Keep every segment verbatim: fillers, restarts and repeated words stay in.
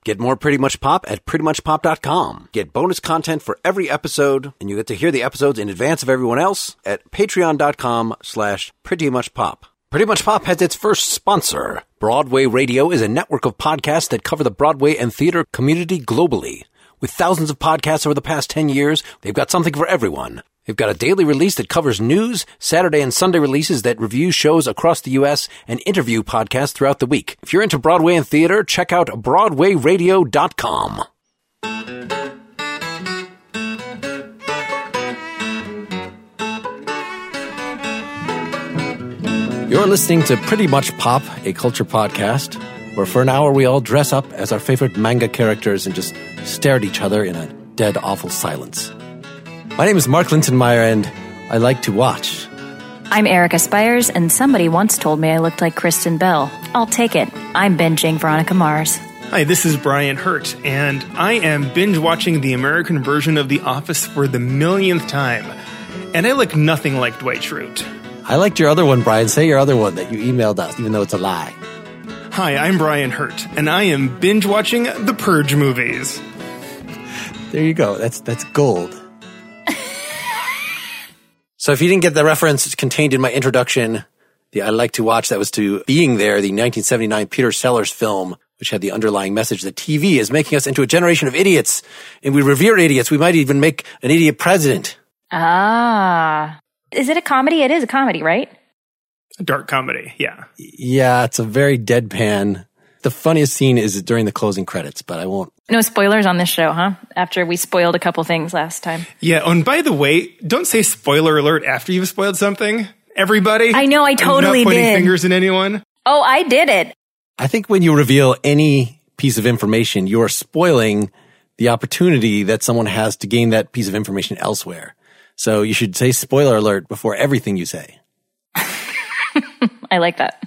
Get more Pretty Much Pop at pretty much pop dot com. Get bonus content for every episode, and you get to hear the episodes in advance of everyone else at patreon dot com slash pretty much pop. Pretty Much Pop has its first sponsor. Broadway Radio is a network of podcasts that cover the Broadway and theater community globally. With thousands of podcasts over the past ten years, they've got something for everyone. They've got a daily release that covers news, Saturday and Sunday releases that review shows across the U S, and interview podcasts throughout the week. If you're into Broadway and theater, check out broadway radio dot com. You're listening to Pretty Much Pop, a culture podcast, where for an hour we all dress up as our favorite manga characters and just stare at each other in a dead, awful silence. My name is Mark Lintonmeyer, and I like to watch. I'm Erica Spires, and somebody once told me I looked like Kristen Bell. I'll take it. I'm binging Veronica Mars. Hi, this is Brian Hurt, and I am binge-watching the American version of The Office for the millionth time. And I look nothing like Dwight Schrute. I liked your other one, Brian. Say your other one that you emailed us, even though it's a lie. Hi, I'm Brian Hurt, and I am binge-watching the Purge movies. There you go. That's that's gold. So if you didn't get the reference, it's contained in my introduction. The I like to watch that was to Being There, the nineteen seventy-nine Peter Sellers film, which had the underlying message that T V is making us into a generation of idiots, and we revere idiots. We might even make an idiot president. Ah. Is it a comedy? It is a comedy, right? A dark comedy, yeah. Yeah, it's a very deadpan. The funniest scene is during the closing credits, but I won't. No spoilers on this show, huh? After we spoiled a couple things last time. Yeah, oh, and by the way, don't say spoiler alert after you've spoiled something. Everybody. I know, I totally I'm not pointing did. fingers at anyone. Oh, I did it. I think when you reveal any piece of information, you're spoiling the opportunity that someone has to gain that piece of information elsewhere. So you should say spoiler alert before everything you say. I like that.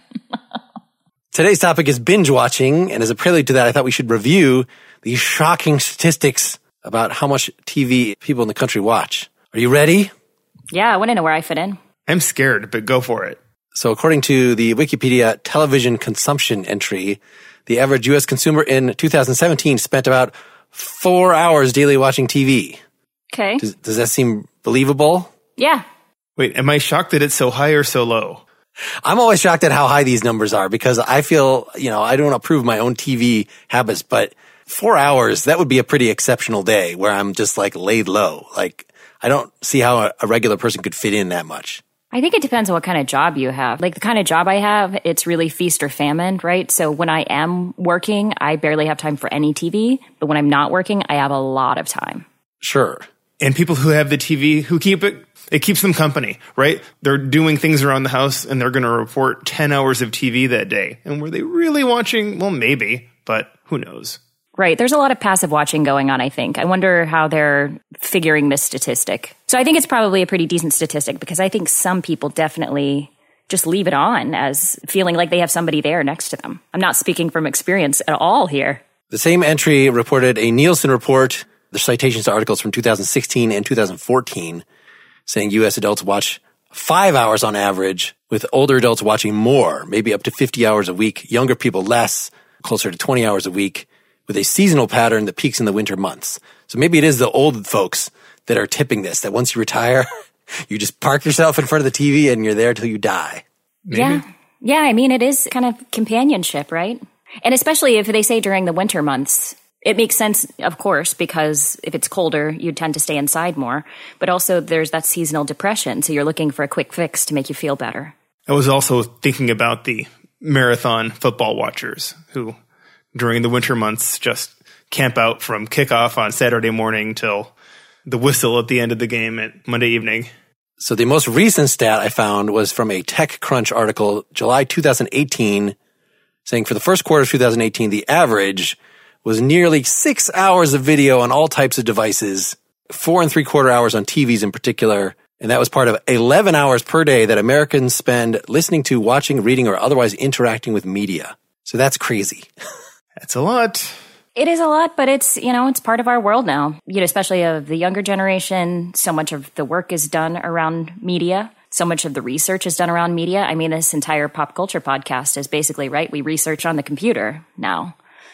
Today's topic is binge watching, and as a prelude to that, I thought we should review these shocking statistics about how much T V people in the country watch. Are you ready? Yeah, I want to know where I fit in. I'm scared, but go for it. So according to the Wikipedia television consumption entry, the average U S consumer in two thousand seventeen spent about four hours daily watching T V. Okay. Does, does that seem believable? Yeah. Wait, am I shocked that it's so high or so low? I'm always shocked at how high these numbers are because I feel, you know, I don't approve my own T V habits, but four hours, that would be a pretty exceptional day where I'm just like laid low. Like, I don't see how a, a regular person could fit in that much. I think it depends on what kind of job you have. Like the kind of job I have, it's really feast or famine, right? So when I am working, I barely have time for any T V. But when I'm not working, I have a lot of time. Sure. And people who have the T V, who keep it, it keeps them company, right? They're doing things around the house and they're going to report ten hours of T V that day. And were they really watching? Well, maybe, but who knows? Right. There's a lot of passive watching going on, I think. I wonder how they're figuring this statistic. So I think it's probably a pretty decent statistic because I think some people definitely just leave it on as feeling like they have somebody there next to them. I'm not speaking from experience at all here. The same entry reported a Nielsen report. The citations to articles from two thousand sixteen and two thousand fourteen saying U S adults watch five hours on average, with older adults watching more, maybe up to fifty hours a week, younger people less, closer to twenty hours a week, with a seasonal pattern that peaks in the winter months. So maybe it is the old folks that are tipping this, that once you retire, you just park yourself in front of the T V and you're there till you die. Maybe. Yeah. Yeah, I mean, it is kind of companionship, right? And especially if they say during the winter months, it makes sense, of course, because if it's colder, you tend to stay inside more. But also there's that seasonal depression. So you're looking for a quick fix to make you feel better. I was also thinking about the marathon football watchers who, during the winter months, just camp out from kickoff on Saturday morning till the whistle at the end of the game at Monday evening. So the most recent stat I found was from a TechCrunch article, July two thousand eighteen, saying for the first quarter of two thousand eighteen, the average was nearly six hours of video on all types of devices, four and three quarter hours on T Vs in particular. And that was part of eleven hours per day that Americans spend listening to, watching, reading, or otherwise interacting with media. So that's crazy. That's a lot. It is a lot, but it's, you know, it's part of our world now, you know, especially of the younger generation. So much of the work is done around media. So much of the research is done around media. I mean, this entire pop culture podcast is basically, right, we research on the computer now.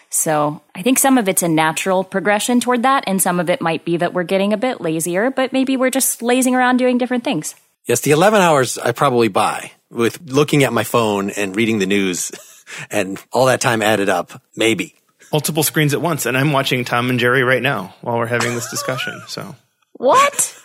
So I think some of it's a natural progression toward that, and some of it might be that we're getting a bit lazier, but maybe we're just lazing around doing different things. Yes, the eleven hours I probably buy with looking at my phone and reading the news and all that time added up, maybe. Multiple screens at once, and I'm watching Tom and Jerry right now while we're having this discussion. So what?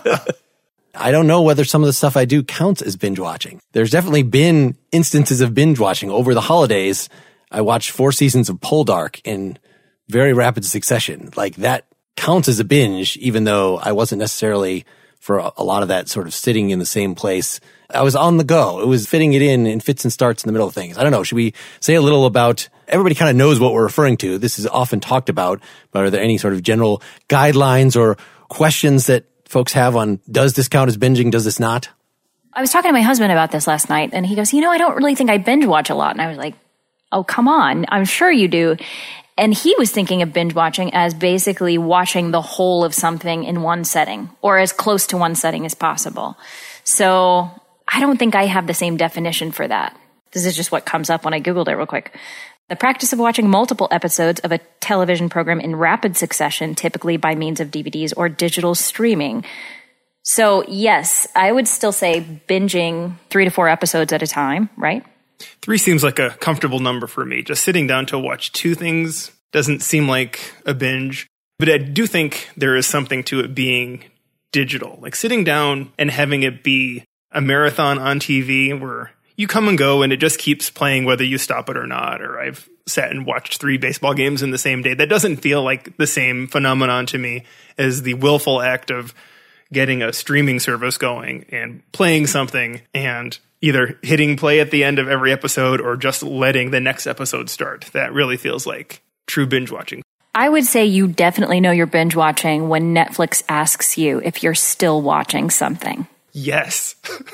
I don't know whether some of the stuff I do counts as binge watching. There's definitely been instances of binge watching. Over the holidays, I watched four seasons of Poldark in very rapid succession. Like that counts as a binge, even though I wasn't necessarily for a lot of that sort of sitting in the same place. I was on the go. It was fitting it in in fits and starts in the middle of things. I don't know. Should we say a little about, everybody kind of knows what we're referring to. This is often talked about, but are there any sort of general guidelines or questions that folks have on, does this count as binging? Does this not? I was talking to my husband about this last night, and he goes, you know, I don't really think I binge watch a lot. And I was like, oh, come on. I'm sure you do. And he was thinking of binge watching as basically watching the whole of something in one setting, or as close to one setting as possible. So I don't think I have the same definition for that. This is just what comes up when I Googled it real quick. The practice of watching multiple episodes of a television program in rapid succession, typically by means of D V Ds or digital streaming. So yes, I would still say binging three to four episodes at a time, right? Three seems like a comfortable number for me. Just sitting down to watch two things doesn't seem like a binge. But I do think there is something to it being digital. Like sitting down and having it be a marathon on T V where you come and go and it just keeps playing whether you stop it or not. Or I've sat and watched three baseball games in the same day. That doesn't feel like the same phenomenon to me as the willful act of getting a streaming service going and playing something and either hitting play at the end of every episode or just letting the next episode start. That really feels like true binge watching. I would say you definitely know you're binge watching when Netflix asks you if you're still watching something. Yes.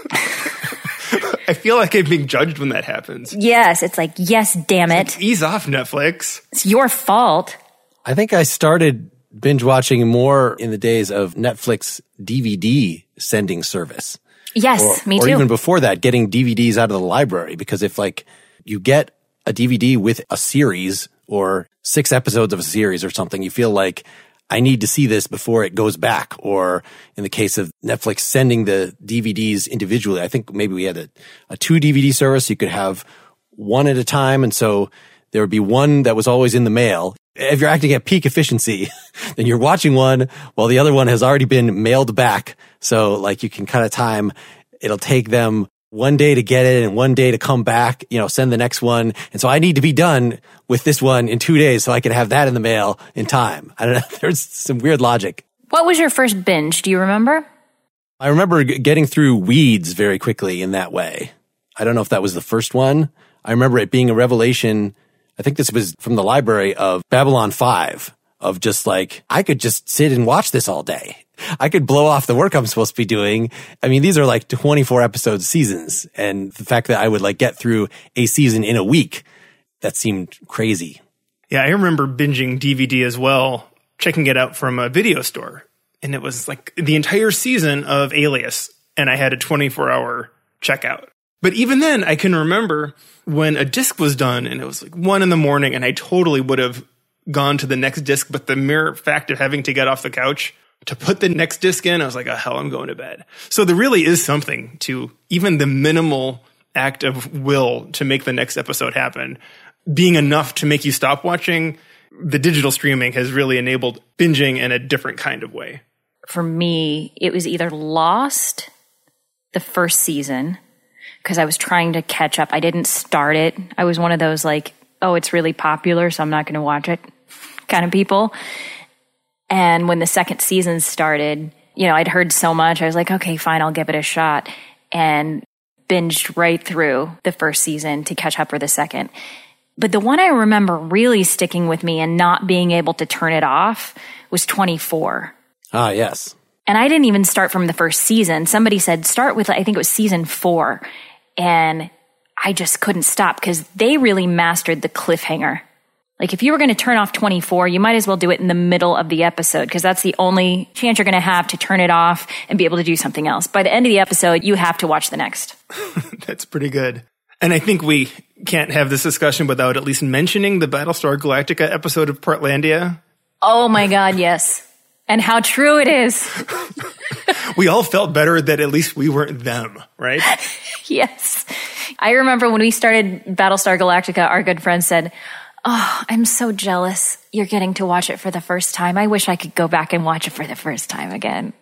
I feel like I'm being judged when that happens. Yes, it's like, yes, damn it. Like, ease off, Netflix. It's your fault. I think I started binge watching more in the days of Netflix D V D sending service. Yes, or, me too. Or even before that, getting D V Ds out of the library. Because if like you get a D V D with a series or six episodes of a series or something, you feel like I need to see this before it goes back. Or in the case of Netflix sending the D V Ds individually, I think maybe we had a, a two D V D service. You could have one at a time. And so there would be one that was always in the mail. If you're acting at peak efficiency, then you're watching one while the other one has already been mailed back. So like you can kind of time, it'll take them one day to get it and one day to come back, you know, send the next one. And so I need to be done with this one in two days so I can have that in the mail in time. I don't know. There's some weird logic. What was your first binge? Do you remember? I remember g- getting through Weeds very quickly in that way. I don't know if that was the first one. I remember it being a revelation. I think this was from the library of Babylon five, of just like, I could just sit and watch this all day. I could blow off the work I'm supposed to be doing. I mean, these are like twenty-four episode seasons. And the fact that I would like get through a season in a week, that seemed crazy. Yeah, I remember binging D V D as well, checking it out from a video store. And it was like the entire season of Alias. And I had a twenty-four hour checkout. But even then, I can remember when a disc was done and it was like one in the morning and I totally would have gone to the next disc. But the mere fact of having to get off the couch to put the next disc in, I was like, oh, hell, I'm going to bed. So there really is something to even the minimal act of will to make the next episode happen being enough to make you stop watching. The digital streaming has really enabled binging in a different kind of way. For me, it was either Lost, the first season, because I was trying to catch up. I didn't start it. I was one of those like, oh, it's really popular, so I'm not going to watch it kind of people. And when the second season started, you know, I'd heard so much. I was like, okay, fine, I'll give it a shot. And binged right through the first season to catch up for the second. But the one I remember really sticking with me and not being able to turn it off was twenty-four. Ah, yes. And I didn't even start from the first season. Somebody said, start with, I think it was season four. And I just couldn't stop because they really mastered the cliffhanger. Like if you were going to turn off twenty-four, you might as well do it in the middle of the episode because that's the only chance you're going to have to turn it off and be able to do something else. By the end of the episode, you have to watch the next. That's pretty good. And I think we can't have this discussion without at least mentioning the Battlestar Galactica episode of Portlandia. Oh my God, yes. And how true it is. We all felt better that at least we weren't them, right? Yes. I remember when we started Battlestar Galactica, our good friend said, "Oh, I'm so jealous you're getting to watch it for the first time. I wish I could go back and watch it for the first time again."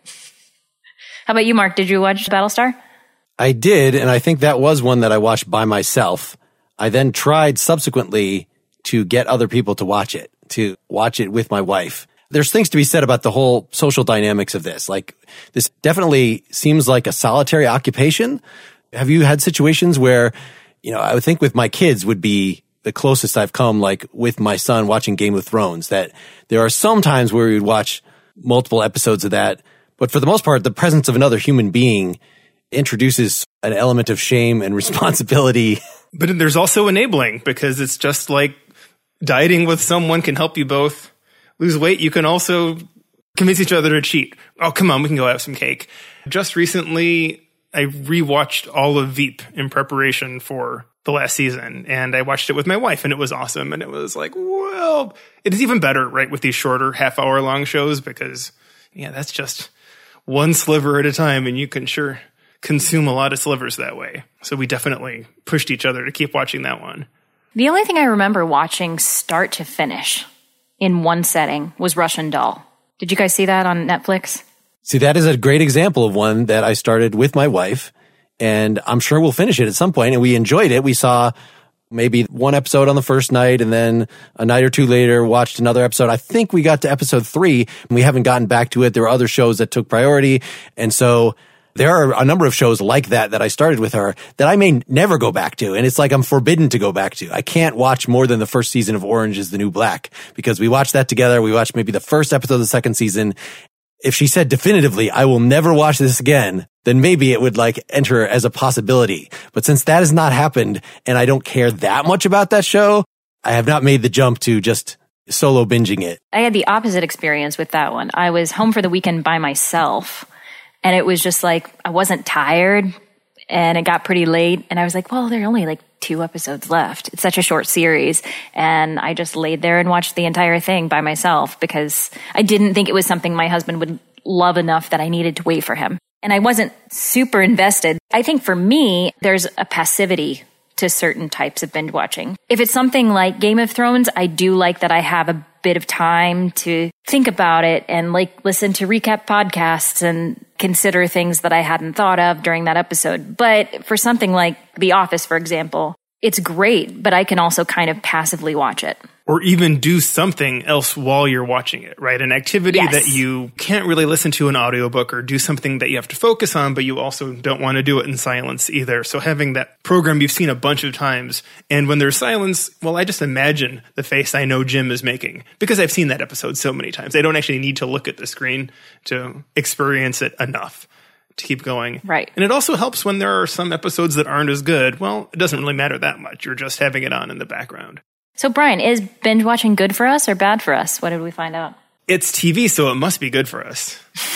How about you, Mark? Did you watch Battlestar? I did, and I think that was one that I watched by myself. I then tried subsequently to get other people to watch it, to watch it with my wife. There's things to be said about the whole social dynamics of this. Like, this definitely seems like a solitary occupation. Have you had situations where, you know, I would think with my kids would be the closest I've come, like with my son watching Game of Thrones, that there are some times where we would watch multiple episodes of that. But for the most part, the presence of another human being introduces an element of shame and responsibility. But there's also enabling, because it's just like dieting with someone can help you both lose weight. You can also convince each other to cheat. Oh, come on, we can go have some cake. Just recently, I rewatched all of Veep in preparation for the last season, and I watched it with my wife, and it was awesome. And it was like, well, it is even better, right, with these shorter half hour long shows, because, yeah, that's just one sliver at a time, and you can sure consume a lot of slivers that way. So we definitely pushed each other to keep watching that one. The only thing I remember watching start to finish in one setting was Russian Doll. Did you guys see that on Netflix? See, that is a great example of one that I started with my wife, and I'm sure we'll finish it at some point, and we enjoyed it. We saw maybe one episode on the first night, and then a night or two later watched another episode. I think we got to episode three, and we haven't gotten back to it. There were other shows that took priority, and so there are a number of shows like that that I started with her that I may never go back to, and it's like I'm forbidden to go back to. I can't watch more than the first season of Orange is the New Black, because we watched that together. We watched maybe the first episode of the second season. If she said definitively, I will never watch this again, then maybe it would like enter as a possibility. But since that has not happened, and I don't care that much about that show, I have not made the jump to just solo binging it. I had the opposite experience with that one. I was home for the weekend by myself, and it was just like, I wasn't tired, and it got pretty late, and I was like, well, there are only like two episodes left. It's such a short series. And I just laid there and watched the entire thing by myself, because I didn't think it was something my husband would love enough that I needed to wait for him. And I wasn't super invested. I think for me, there's a passivity to certain types of binge watching. If it's something like Game of Thrones, I do like that I have a bit of time to think about it and like listen to recap podcasts and consider things that I hadn't thought of during that episode. But for something like The Office, for example, it's great, but I can also kind of passively watch it. Or even do something else while you're watching it, right? An activity Yes. that you can't really listen to an audiobook, or do something that you have to focus on, but you also don't want to do it in silence either. So having that program you've seen a bunch of times, and when there's silence, well, I just imagine the face I know Jim is making, because I've seen that episode so many times. I don't actually need to look at the screen to experience it enough to keep going. Right. And it also helps when there are some episodes that aren't as good. Well, it doesn't really matter that much. You're just having it on in the background. So Brian, is binge watching good for us or bad for us? What did we find out? It's T V, so it must be good for us.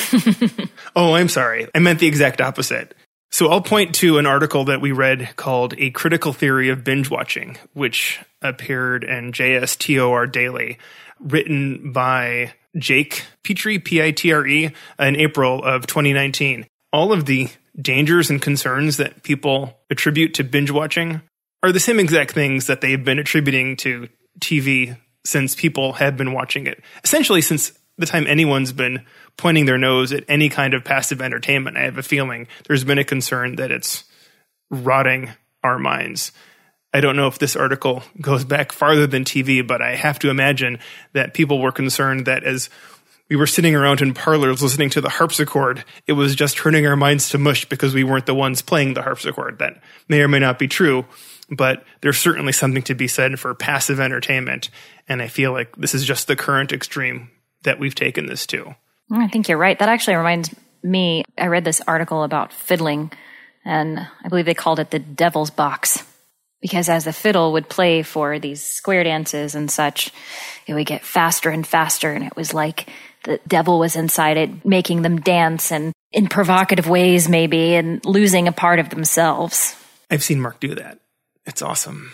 Oh, I'm sorry. I meant the exact opposite. So I'll point to an article that we read called A Critical Theory of Binge Watching, which appeared in J S T O R Daily, written by Jake Pitre, P I T R E, in April of twenty nineteen. All of the dangers and concerns that people attribute to binge watching are the same exact things that they've been attributing to T V since people have been watching it. Essentially, since the time anyone's been pointing their nose at any kind of passive entertainment, I have a feeling there's been a concern that it's rotting our minds. I don't know if this article goes back farther than T V, but I have to imagine that people were concerned that as we were sitting around in parlors listening to the harpsichord, it was just turning our minds to mush because we weren't the ones playing the harpsichord. That may or may not be true, but there's certainly something to be said for passive entertainment. And I feel like this is just the current extreme that we've taken this to. I think you're right. That actually reminds me, I read this article about fiddling, and I believe they called it the devil's box. Because as the fiddle would play for these square dances and such, it would get faster and faster, and it was like the devil was inside it, making them dance and in provocative ways maybe, and losing a part of themselves. I've seen Mark do that. It's awesome.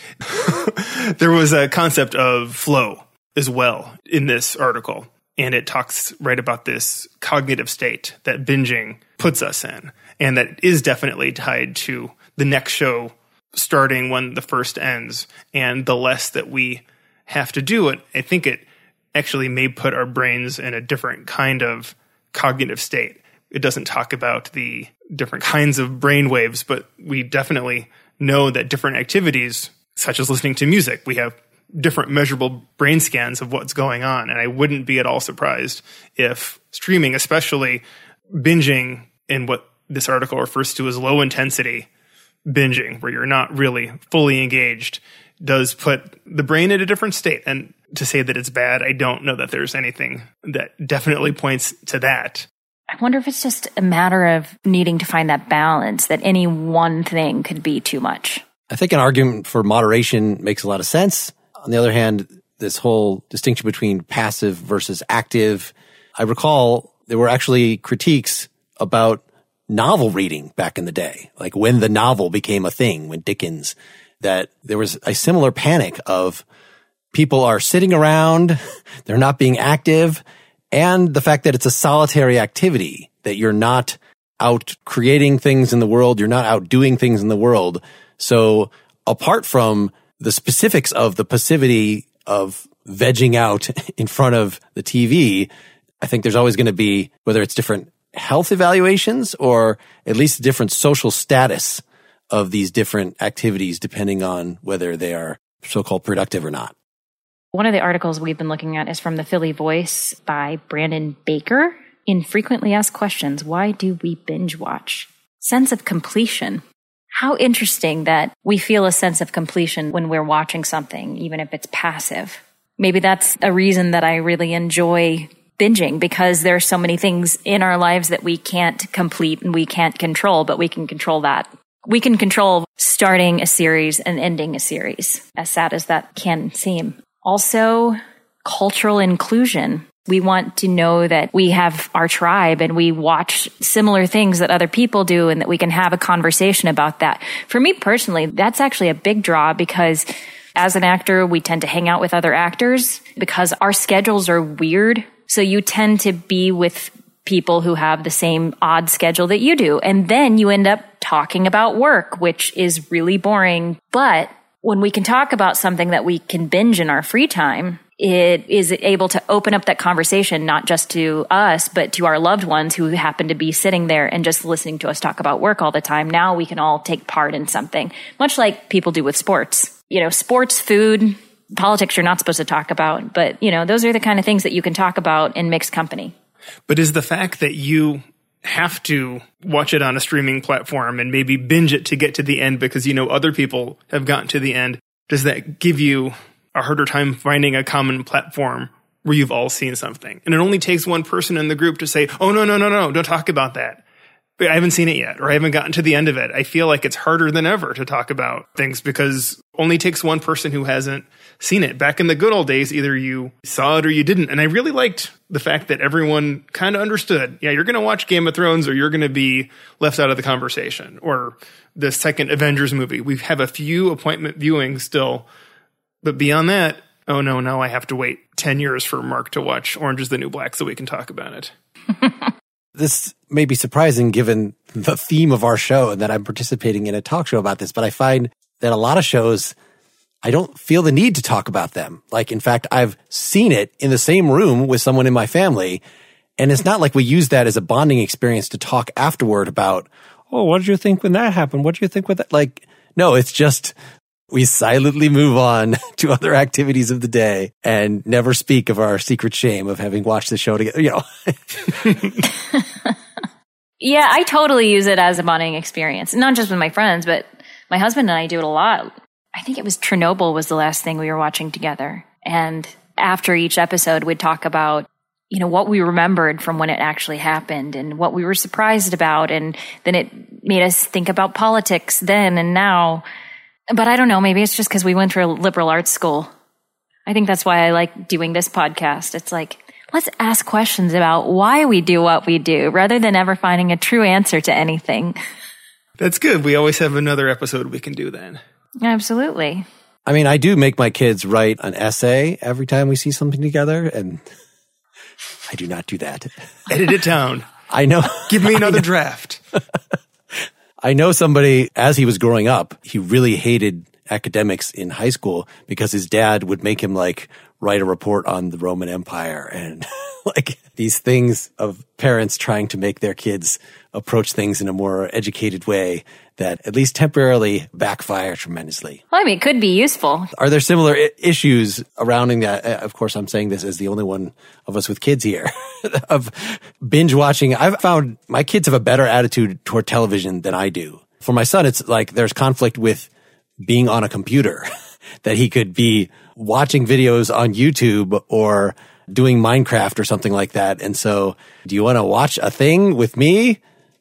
There was a concept of flow as well in this article, and it talks right about this cognitive state that binging puts us in, and that is definitely tied to the next show starting when the first ends, and the less that we have to do it, I think it actually may put our brains in a different kind of cognitive state. It doesn't talk about the different kinds of brain waves, but we definitely know that different activities, such as listening to music, we have different measurable brain scans of what's going on. And I wouldn't be at all surprised if streaming, especially binging in what this article refers to as low intensity binging, where you're not really fully engaged, does put the brain in a different state. And to say that it's bad, I don't know that there's anything that definitely points to that. I wonder if it's just a matter of needing to find that balance, that any one thing could be too much. I think an argument for moderation makes a lot of sense. On the other hand, this whole distinction between passive versus active, I recall there were actually critiques about novel reading back in the day, like when the novel became a thing, when Dickens, that there was a similar panic of people are sitting around, they're not being active, and the fact that it's a solitary activity, that you're not out creating things in the world, you're not out doing things in the world. So apart from the specifics of the passivity of vegging out in front of the T V, I think there's always going to be, whether it's different health evaluations or at least different social status of these different activities, depending on whether they are so-called productive or not. One of the articles we've been looking at is from the Philly Voice by Brandon Baker. In Frequently Asked Questions, why do we binge watch? Sense of completion. How interesting that we feel a sense of completion when we're watching something, even if it's passive. Maybe that's a reason that I really enjoy binging, because there are so many things in our lives that we can't complete and we can't control, but we can control that. We can control starting a series and ending a series, as sad as that can seem. Also, cultural inclusion. We want to know that we have our tribe and we watch similar things that other people do and that we can have a conversation about that. For me personally, that's actually a big draw, because as an actor, we tend to hang out with other actors because our schedules are weird. So you tend to be with people who have the same odd schedule that you do. And then you end up talking about work, which is really boring. But when we can talk about something that we can binge in our free time, it is able to open up that conversation, not just to us, but to our loved ones who happen to be sitting there and just listening to us talk about work all the time. Now we can all take part in something, much like people do with sports. You know, sports, food, politics you're not supposed to talk about, but, you know, those are the kind of things that you can talk about in mixed company. But is the fact that you have to watch it on a streaming platform and maybe binge it to get to the end because you know other people have gotten to the end, does that give you a harder time finding a common platform where you've all seen something? And it only takes one person in the group to say, oh, no, no, no, no, don't talk about that. But I haven't seen it yet, or I haven't gotten to the end of it. I feel like it's harder than ever to talk about things because it only takes one person who hasn't seen it. Back in the good old days, either you saw it or you didn't. And I really liked the fact that everyone kind of understood, yeah, you're going to watch Game of Thrones or you're going to be left out of the conversation. Or the second Avengers movie. We have a few appointment viewings still. But beyond that, oh no, now I have to wait ten years for Mark to watch Orange is the New Black so we can talk about it. This may be surprising given the theme of our show and that I'm participating in a talk show about this, but I find that a lot of shows, I don't feel the need to talk about them. Like, in fact, I've seen it in the same room with someone in my family, and it's not like we use that as a bonding experience to talk afterward about, oh, what did you think when that happened? What did you think with that? Like, no, it's just we silently move on to other activities of the day and never speak of our secret shame of having watched the show together, you know. Yeah, I totally use it as a bonding experience. Not just with my friends, but my husband and I do it a lot. I think it was Chernobyl was the last thing we were watching together. And after each episode, we'd talk about, you know, what we remembered from when it actually happened and what we were surprised about. And then it made us think about politics then and now. But I don't know, maybe it's just because we went through a liberal arts school. I think that's why I like doing this podcast. It's like, let's ask questions about why we do what we do rather than ever finding a true answer to anything. That's good. We always have another episode we can do then. Absolutely. I mean, I do make my kids write an essay every time we see something together, and I do not do that. Edit it down. I know. Give me another draft. I know somebody, as he was growing up, he really hated academics in high school because his dad would make him like write a report on the Roman Empire and like these things of parents trying to make their kids approach things in a more educated way that at least temporarily backfire tremendously. Well, I mean, it could be useful. Are there similar I- issues surrounding that? Uh, Of course, I'm saying this as the only one of us with kids here of binge watching. I've found my kids have a better attitude toward television than I do. For my son, it's like there's conflict with being on a computer, that he could be watching videos on YouTube or doing Minecraft or something like that. And so, do you want to watch a thing with me?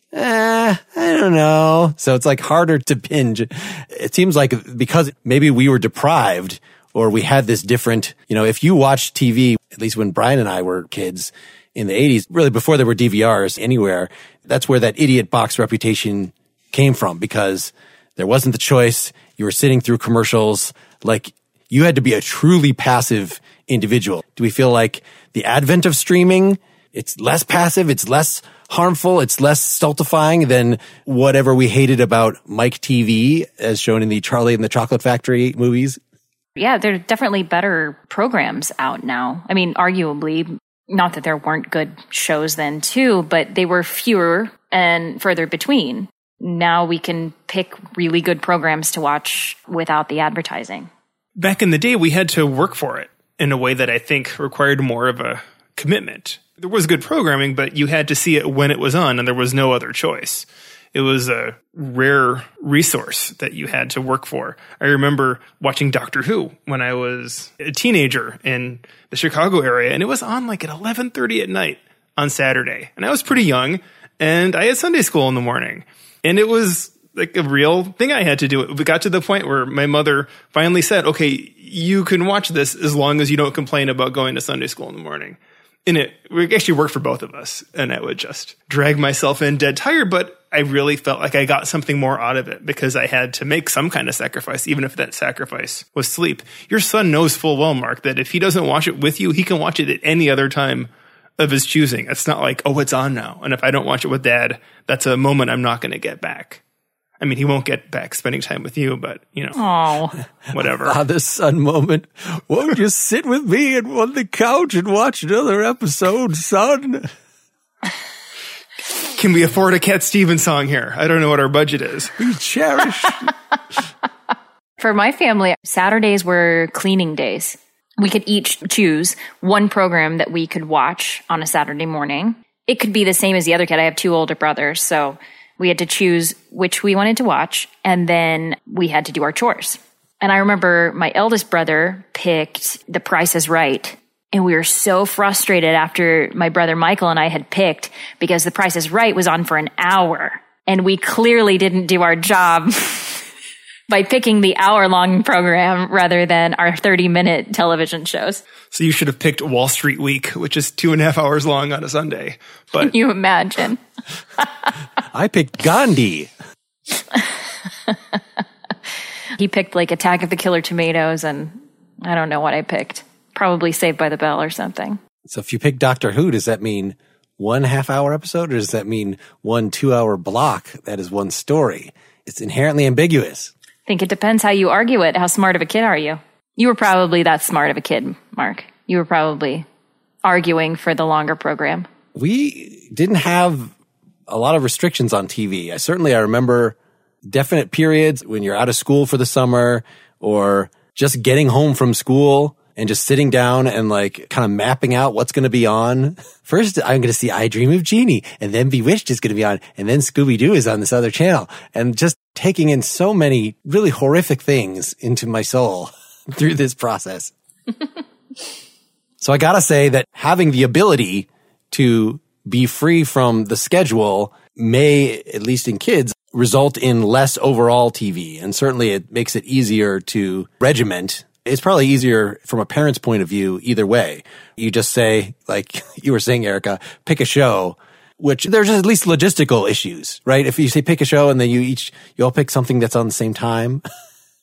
Eh, I don't know. So it's like harder to binge. It seems like because maybe we were deprived or we had this different, you know, if you watch T V, at least when Brian and I were kids in the eighties, really before there were D V Rs anywhere, that's where that idiot box reputation came from because there wasn't the choice. You were sitting through commercials. Like you had to be a truly passive individual. Do we feel like the advent of streaming, it's less passive, it's less harmful, it's less stultifying than whatever we hated about Mike T V as shown in the Charlie and the Chocolate Factory movies? Yeah, there are definitely better programs out now. I mean, arguably, not that there weren't good shows then too, but they were fewer and further between. Now we can pick really good programs to watch without the advertising. Back in the day, we had to work for it in a way that I think required more of a commitment. There was good programming, but you had to see it when it was on, and there was no other choice. It was a rare resource that you had to work for. I remember watching Doctor Who when I was a teenager in the Chicago area, and it was on like at eleven thirty at night on Saturday. And I was pretty young, and I had Sunday school in the morning. And it was like a real thing I had to do. It got to the point where my mother finally said, okay, you can watch this as long as you don't complain about going to Sunday school in the morning. And it, it actually worked for both of us. And I would just drag myself in dead tired, but I really felt like I got something more out of it because I had to make some kind of sacrifice, even if that sacrifice was sleep. Your son knows full well, Mark, that if he doesn't watch it with you, he can watch it at any other time of his choosing. It's not like, oh, it's on now. And if I don't watch it with Dad, that's a moment I'm not going to get back. I mean, he won't get back spending time with you, but, you know, oh, whatever. Father-son moment. Won't you sit with me and on the couch and watch another episode, son? Can we afford a Cat Stevens song here? I don't know what our budget is. We cherish. For my family, Saturdays were cleaning days. We could each choose one program that we could watch on a Saturday morning. It could be the same as the other kid. I have two older brothers, so we had to choose which we wanted to watch, and then we had to do our chores. And I remember my eldest brother picked The Price is Right, and we were so frustrated after my brother Michael and I had picked because The Price is Right was on for an hour, and we clearly didn't do our job by picking the hour-long program rather than our thirty-minute television shows. So you should have picked Wall Street Week, which is two and a half hours long on a Sunday. But Can you imagine? I picked Gandhi. He picked like Attack of the Killer Tomatoes, and I don't know what I picked. Probably Saved by the Bell or something. So if you pick Doctor Who, does that mean one half-hour episode, or does that mean one two-hour block that is one story? It's inherently ambiguous. I think it depends how you argue it. How smart of a kid are you? You were probably that smart of a kid, Mark. You were probably arguing for the longer program. We didn't have a lot of restrictions on T V. I certainly, I remember definite periods when you're out of school for the summer or just getting home from school and just sitting down and like kind of mapping out what's going to be on. First, I'm going to see I Dream of Jeannie, and then Bewitched is going to be on, and then Scooby-Doo is on this other channel. And just taking in so many really horrific things into my soul through this process. So I got to say that having the ability to be free from the schedule may, at least in kids, result in less overall T V. And certainly it makes it easier to regiment. It's probably easier from a parent's point of view either way. You just say, like you were saying, Erica, pick a show, which there's at least logistical issues, right? If you say pick a show and then you each, you all pick something that's on the same time,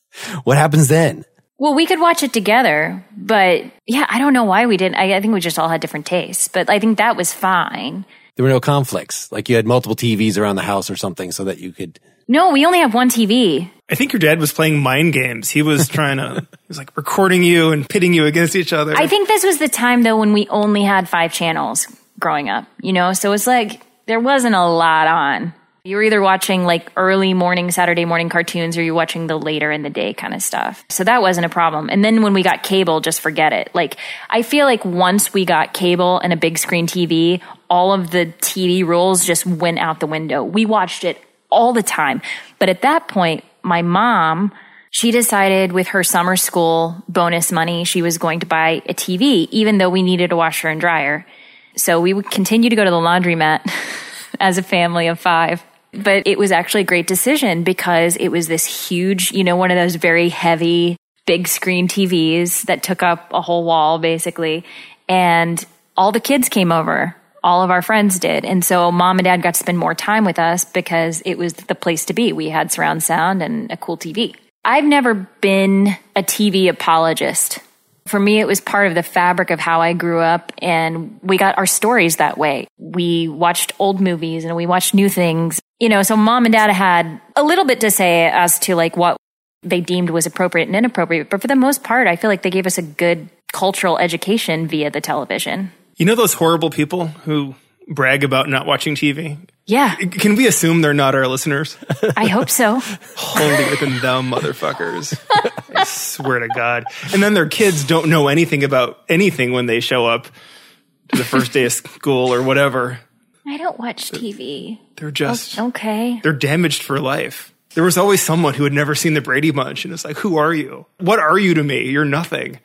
What happens then? Well, we could watch it together, but yeah, I don't know why we didn't. I, I think we just all had different tastes, but I think that was fine. There were no conflicts. Like you had multiple T Vs around the house or something so that you could... No, we only have one T V. I think your dad was playing mind games. He was trying to, he was like recording you and pitting you against each other. I think this was the time though when we only had five channels growing up, you know? So it's like, there wasn't a lot on. You were either watching like early morning, Saturday morning cartoons, or you're watching the later in the day kind of stuff. So that wasn't a problem. And then when we got cable, just forget it. Like, I feel like once we got cable and a big screen T V, all of the T V rules just went out the window. We watched it all the time. But at that point, my mom, she decided with her summer school bonus money, she was going to buy a T V, even though we needed a washer and dryer. So we would continue to go to the laundromat as a family of five. But it was actually a great decision because it was this huge, you know, one of those very heavy, big screen T Vs that took up a whole wall, basically. And all the kids came over. All of our friends did. And so mom and dad got to spend more time with us because it was the place to be. We had surround sound and a cool T V. I've never been a T V apologist. For me, it was part of the fabric of how I grew up, and we got our stories that way. We watched old movies and we watched new things. You know, so mom and dad had a little bit to say as to like what they deemed was appropriate and inappropriate. But for the most part, I feel like they gave us a good cultural education via the television. You know those horrible people who brag about not watching T V? Yeah. Can we assume they're not our listeners? I hope so. Holier than thou motherfuckers. I swear to God. And then their kids don't know anything about anything when they show up to the first day of school or whatever. I don't watch T V. They're just... Okay. They're damaged for life. There was always someone who had never seen the Brady Bunch, and it's like, who are you? What are you to me? You're nothing.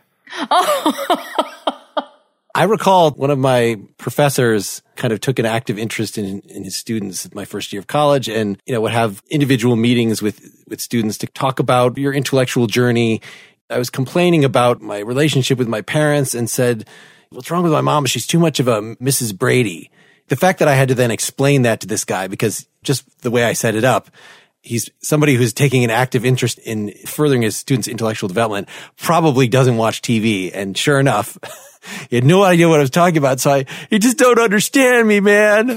Oh. I recall one of my professors kind of took an active interest in, in his students at my first year of college, and, you know, would have individual meetings with, with students to talk about your intellectual journey. I was complaining about my relationship with my parents and said, what's wrong with my mom? She's too much of a Missus Brady. The fact that I had to then explain that to this guy, because just the way I set it up, he's somebody who's taking an active interest in furthering his students' intellectual development, probably doesn't watch T V. And sure enough, he had no idea what I was talking about. So I, you just don't understand me, man.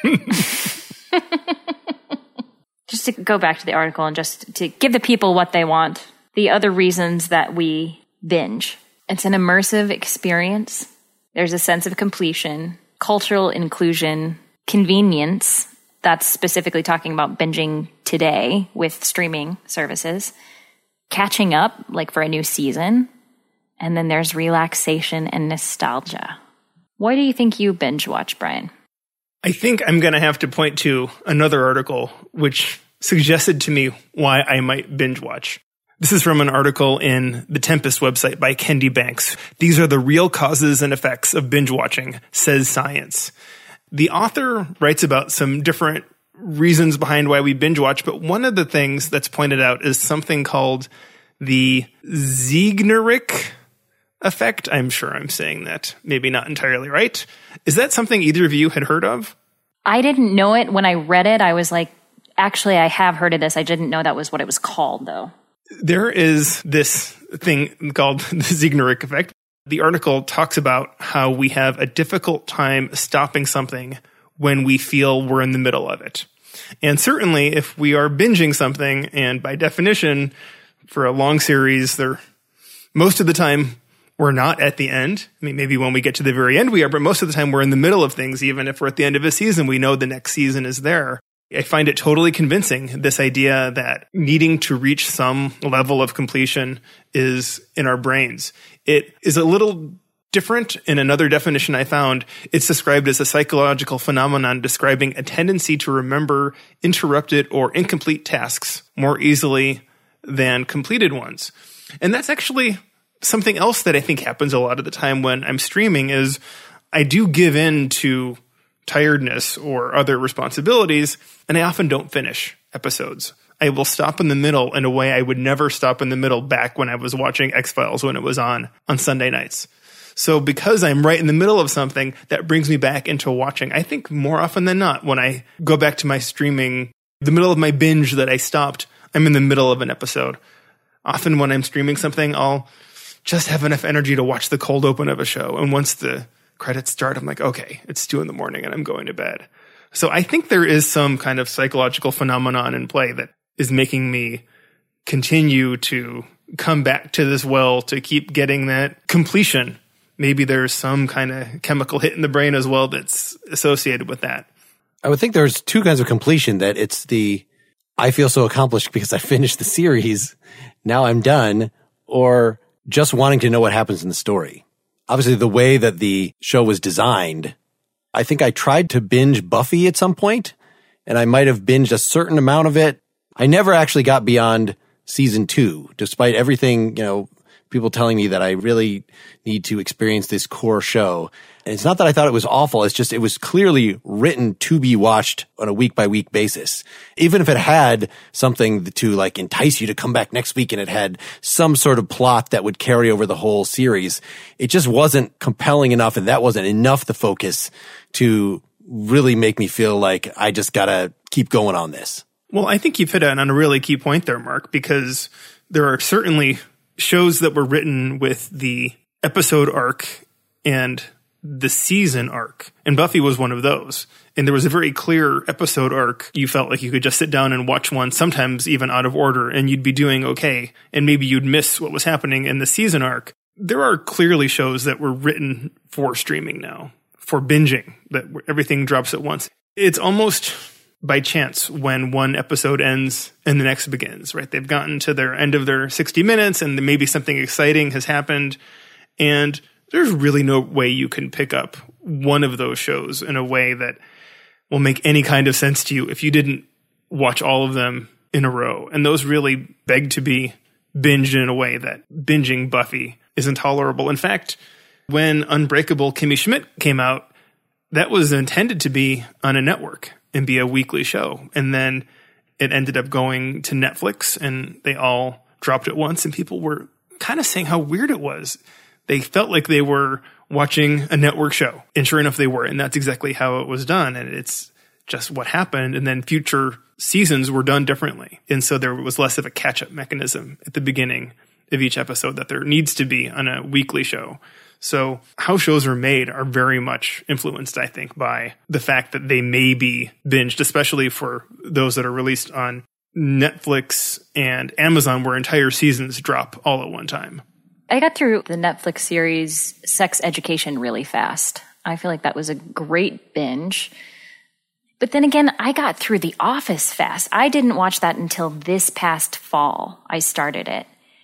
Just to go back to the article and just to give the people what they want. The other reasons that we binge. It's an immersive experience. There's a sense of completion, cultural inclusion, convenience. That's specifically talking about binging today with streaming services, catching up, like for a new season, and then there's relaxation and nostalgia. Why do you think you binge watch, Brian? I think I'm going to have to point to another article which suggested to me why I might binge watch. This is from an article in the Tempest website by Kendi Banks. These are the real causes and effects of binge watching, says science. The author writes about some different reasons behind why we binge watch, but one of the things that's pointed out is something called the Zeigarnik effect. I'm sure I'm saying that maybe not entirely right. Is that something either of you had heard of? I didn't know it. When I read it, I was like, actually, I have heard of this. I didn't know that was what it was called, though. There is this thing called the Zeigarnik effect. The article talks about how we have a difficult time stopping something when we feel we're in the middle of it. And certainly if we are binging something, and by definition, for a long series, there most of the time we're not at the end. I mean, maybe when we get to the very end we are, but most of the time we're in the middle of things. Even if we're at the end of a season, we know the next season is there. I find it totally convincing, this idea that needing to reach some level of completion is in our brains. It is a little different in another definition I found. It's described as a psychological phenomenon describing a tendency to remember interrupted or incomplete tasks more easily than completed ones. And that's actually something else that I think happens a lot of the time when I'm streaming is I do give in to tiredness or other responsibilities, and I often don't finish episodes. I will stop in the middle in a way I would never stop in the middle back when I was watching X-Files when it was on on Sunday nights. So because I'm right in the middle of something, that brings me back into watching. I think more often than not, when I go back to my streaming, the middle of my binge that I stopped, I'm in the middle of an episode. often when I'm streaming something, I'll just have enough energy to watch the cold open of a show. And once the credits start, I'm like, okay, it's two in the morning and I'm going to bed. So I think there is some kind of psychological phenomenon in play that is making me continue to come back to this well to keep getting that completion. Maybe there's some kind of chemical hit in the brain as well that's associated with that. I would think there's two kinds of completion, that it's the, I feel so accomplished because I finished the series, now I'm done, or just wanting to know what happens in the story. Obviously, the way that the show was designed, I think I tried to binge Buffy at some point, and I might have binged a certain amount of it. I never actually got beyond season two, despite everything, you know, people telling me that I really need to experience this core show. And it's not that I thought it was awful. It's just, it was clearly written to be watched on a week by week basis. Even if it had something to like entice you to come back next week and it had some sort of plot that would carry over the whole series, it just wasn't compelling enough. And that wasn't enough the focus to really make me feel like I just gotta keep going on this. Well, I think you've hit on a really key point there, Mark, because there are certainly shows that were written with the episode arc and the season arc. And Buffy was one of those. And there was a very clear episode arc. You felt like you could just sit down and watch one, sometimes even out of order, and you'd be doing okay. And maybe you'd miss what was happening in the season arc. There are clearly shows that were written for streaming now, for binging, that everything drops at once. It's almost by chance when one episode ends and the next begins, right? They've gotten to their end of their sixty minutes and maybe something exciting has happened. And there's really no way you can pick up one of those shows in a way that will make any kind of sense to you if you didn't watch all of them in a row. And those really beg to be binged in a way that binging Buffy is intolerable. In fact, when Unbreakable Kimmy Schmidt came out, that was intended to be on a network and be a weekly show. And then it ended up going to Netflix and they all dropped it once and people were kind of saying how weird it was. They felt like they were watching a network show. And sure enough, they were. And that's exactly how it was done. And it's just what happened. And then future seasons were done differently. And so there was less of a catch-up mechanism at the beginning of each episode that there needs to be on a weekly show. So how shows are made are very much influenced, I think, by the fact that they may be binged, especially for those that are released on Netflix and Amazon, where entire seasons drop all at one time. I got through the Netflix series Sex Education really fast. I feel like that was a great binge. But then again, I got through The Office fast. I didn't watch that until this past fall. I started it.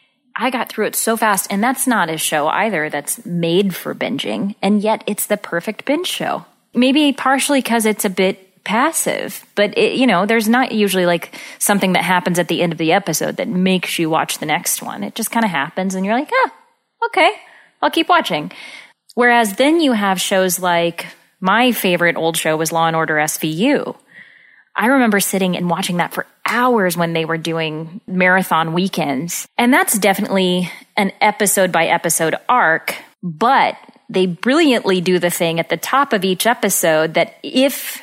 I got through it so fast, and that's not a show either that's made for binging, and yet it's the perfect binge show. Maybe partially because it's a bit passive, but it, you know, there's not usually like something that happens at the end of the episode that makes you watch the next one. It just kind of happens, and you're like, ah, okay, I'll keep watching. Whereas then you have shows like, my favorite old show was Law and Order S V U. I remember sitting and watching that for hours when they were doing marathon weekends. And that's definitely an episode by episode arc, but they brilliantly do the thing at the top of each episode that if,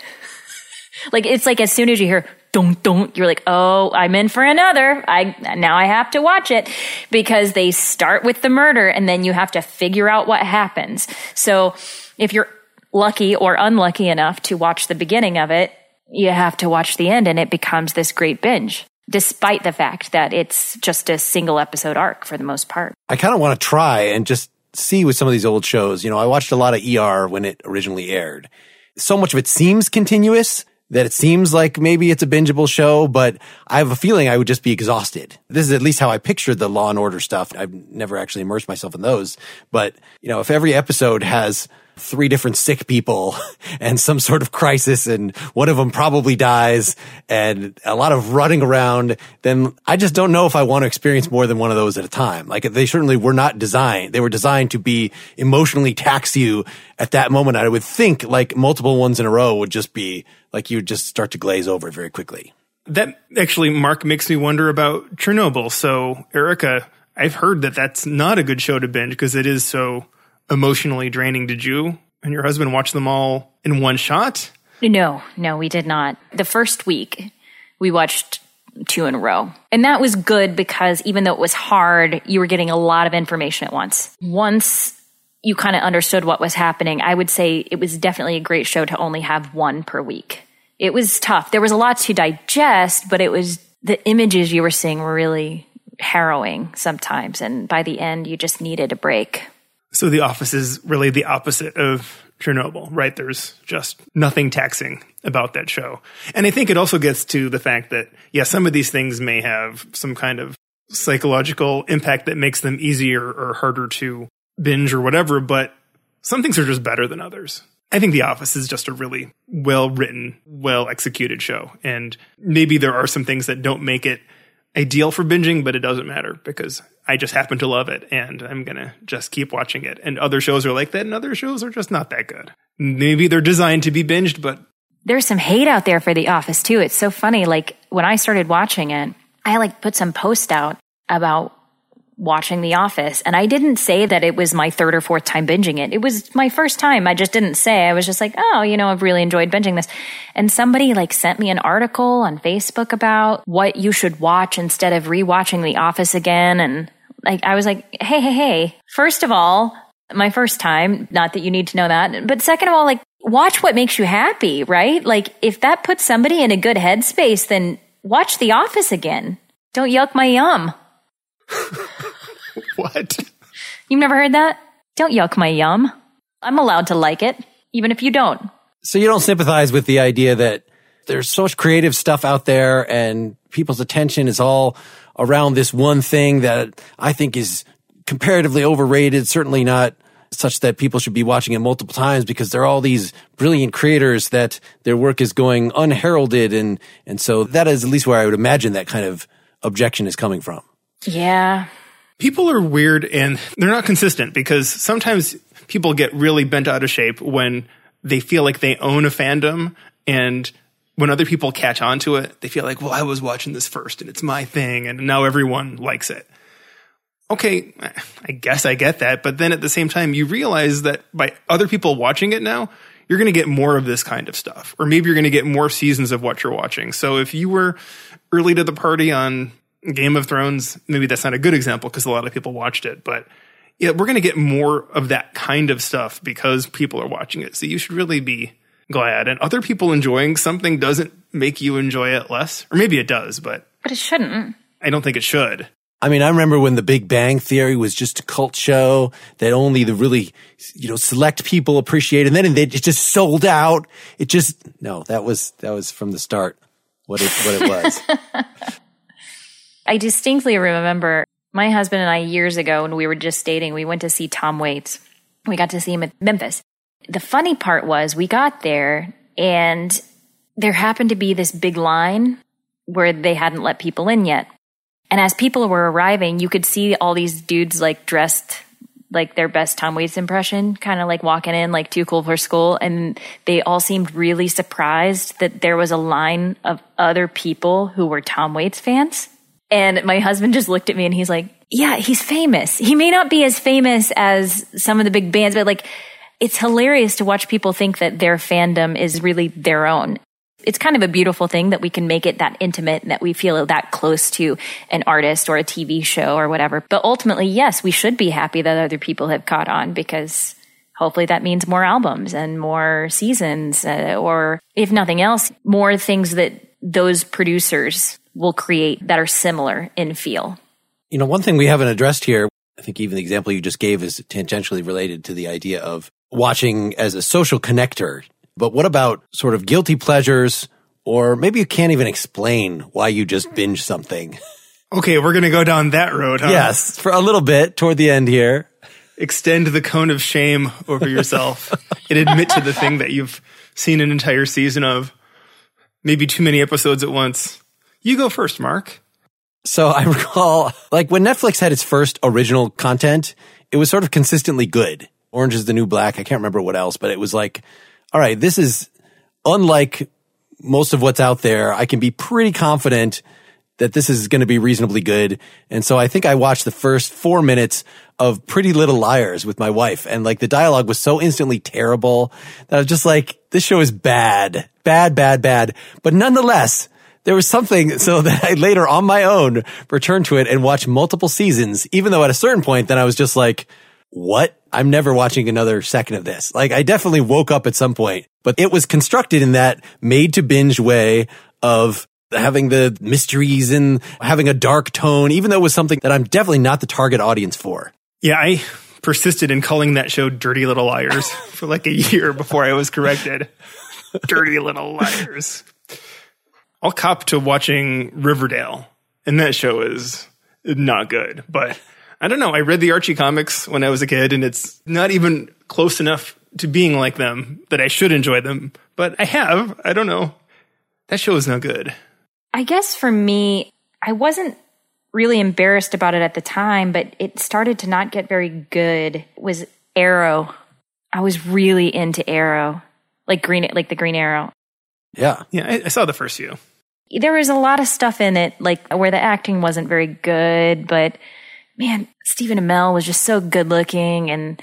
like, it's like as soon as you hear, don't, don't, you're like, oh, I'm in for another. I, now I have to watch it, because they start with the murder and then you have to figure out what happens. So if you're lucky or unlucky enough to watch the beginning of it, you have to watch the end and it becomes this great binge, despite the fact that it's just a single episode arc for the most part. I kind of want to try and just see with some of these old shows. You know, I watched a lot of E R when it originally aired. So much of it seems continuous that it seems like maybe it's a bingeable show, but I have a feeling I would just be exhausted. This is at least how I pictured the Law and Order stuff. I've never actually immersed myself in those. But, you know, if every episode has three different sick people and some sort of crisis and one of them probably dies and a lot of running around, then I just don't know if I want to experience more than one of those at a time. Like, they certainly were not designed. They were designed to be emotionally tax you at that moment. I would think like multiple ones in a row would just be like, you would just start to glaze over very quickly. That actually, Mark, makes me wonder about Chernobyl. So, Erica, I've heard that that's not a good show to binge because it is so emotionally draining. Did you and your husband watch them all in one shot? No, no, we did not. The first week, we watched two in a row. And that was good because even though it was hard, you were getting a lot of information at once. Once you kind of understood what was happening, I would say it was definitely a great show to only have one per week. It was tough. There was a lot to digest, but it was the images you were seeing were really harrowing sometimes. And by the end, you just needed a break. So The Office is really the opposite of Chernobyl, right? There's just nothing taxing about that show. And I think it also gets to the fact that, yeah, some of these things may have some kind of psychological impact that makes them easier or harder to binge or whatever, but some things are just better than others. I think The Office is just a really well-written, well-executed show. And maybe there are some things that don't make it ideal for binging, but it doesn't matter because I just happen to love it and I'm going to just keep watching it. And other shows are like that and other shows are just not that good. Maybe they're designed to be binged, but... There's some hate out there for The Office too. It's so funny. Like when I started watching it, I like put some post out about watching The Office. And I didn't say that it was my third or fourth time binging it. It was my first time. I just didn't say. I was just like, oh, you know, I've really enjoyed binging this. And somebody like sent me an article on Facebook about what you should watch instead of rewatching The Office again. And like, I was like, hey, hey, hey, first of all, my first time, not that you need to know that, but second of all, like watch what makes you happy, right? Like if that puts somebody in a good headspace, then watch The Office again. Don't yuck my yum. What? You've never heard that? Don't yuck my yum. I'm allowed to like it, even if you don't. So you don't sympathize with the idea that there's so much creative stuff out there and people's attention is all around this one thing that I think is comparatively overrated, certainly not such that people should be watching it multiple times because there are all these brilliant creators that their work is going unheralded. And, and so that is at least where I would imagine that kind of objection is coming from. Yeah. People are weird and they're not consistent because sometimes people get really bent out of shape when they feel like they own a fandom, and when other people catch on to it, they feel like, well, I was watching this first and it's my thing and now everyone likes it. Okay, I guess I get that. But then at the same time, you realize that by other people watching it now, you're going to get more of this kind of stuff. Or maybe you're going to get more seasons of what you're watching. So if you were early to the party on Game of Thrones, maybe that's not a good example because a lot of people watched it, but yeah, we're going to get more of that kind of stuff because people are watching it. So you should really be glad. And other people enjoying something doesn't make you enjoy it less, or maybe it does, but but it shouldn't. I don't think it should. I mean, I remember when The Big Bang Theory was just a cult show that only the really, you know, select people appreciated, and then it just sold out. It just no, that was that was from the start what it what it was. I distinctly remember my husband and I years ago when we were just dating, we went to see Tom Waits. We got to see him at Memphis. The funny part was we got there and there happened to be this big line where they hadn't let people in yet. And as people were arriving, you could see all these dudes like dressed like their best Tom Waits impression, kind of like walking in like too cool for school. And they all seemed really surprised that there was a line of other people who were Tom Waits fans. And my husband just looked at me and he's like, yeah, he's famous. He may not be as famous as some of the big bands, but like, it's hilarious to watch people think that their fandom is really their own. It's kind of a beautiful thing that we can make it that intimate and that we feel that close to an artist or a T V show or whatever. But ultimately, yes, we should be happy that other people have caught on because hopefully that means more albums and more seasons, uh, or if nothing else, more things that those producers will create that are similar in feel. You know, one thing we haven't addressed here, I think even the example you just gave is tangentially related to the idea of watching as a social connector. But what about sort of guilty pleasures, or maybe you can't even explain why you just binge something? Okay, we're going to go down that road, huh? Yes, for a little bit toward the end here. Extend the cone of shame over yourself and admit to the thing that you've seen an entire season of. Maybe too many episodes at once. You go first, Mark. So I recall, like, when Netflix had its first original content, it was sort of consistently good. Orange is the New Black. I can't remember what else, but it was like, all right, this is unlike most of what's out there. I can be pretty confident that this is going to be reasonably good. And so I think I watched the first four minutes of Pretty Little Liars with my wife. And like the dialogue was so instantly terrible that I was just like, this show is bad, bad, bad, bad. But nonetheless, there was something so that I later on my own returned to it and watched multiple seasons, even though at a certain point then I was just like, what? I'm never watching another second of this. Like I definitely woke up at some point, but it was constructed in that made to binge way of having the mysteries and having a dark tone, even though it was something that I'm definitely not the target audience for. Yeah, I persisted in calling that show Dirty Little Liars for like a year before I was corrected. Dirty Little Liars. I'll cop to watching Riverdale, and that show is not good. But I don't know. I read the Archie comics when I was a kid, and it's not even close enough to being like them that I should enjoy them. But I have. I don't know. That show is no good. I guess for me, I wasn't really embarrassed about it at the time, but it started to not get very good. It was Arrow. I was really into Arrow, like green, like the Green Arrow. Yeah. Yeah, I, I saw the first few. There was a lot of stuff in it, like where the acting wasn't very good, but man, Stephen Amell was just so good looking, and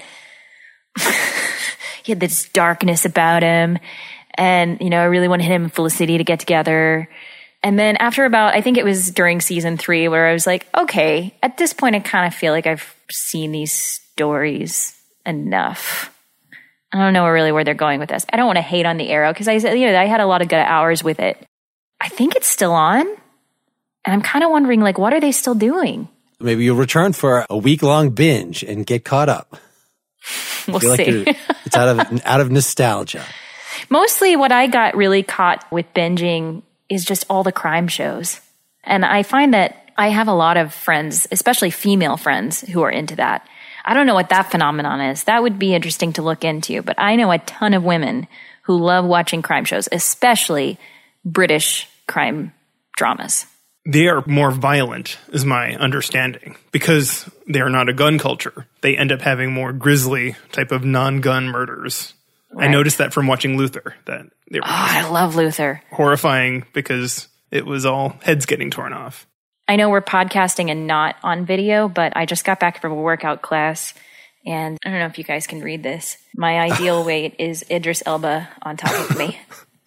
he had this darkness about him. And, you know, I really wanted him and Felicity to get together. And then after about, I think it was during season three where I was like, okay, at this point, I kind of feel like I've seen these stories enough. I don't know really where they're going with this. I don't want to hate on the Arrow because I said, you know, I had a lot of good hours with it. I think it's still on. And I'm kind of wondering, like, what are they still doing? Maybe you'll return for a week long binge and get caught up. We'll see. Like it's out of, out of nostalgia. Mostly what I got really caught with binging is just all the crime shows. And I find that I have a lot of friends, especially female friends, who are into that. I don't know what that phenomenon is. That would be interesting to look into. But I know a ton of women who love watching crime shows, especially British crime dramas. They are more violent, is my understanding, because they are not a gun culture. They end up having more grisly type of non-gun murders. Right. I noticed that from watching Luther, that they were oh, I love Luther. horrifying because it was all heads getting torn off. I know we're podcasting and not on video, but I just got back from a workout class, and I don't know if you guys can read this. My ideal weight is Idris Elba on top of me.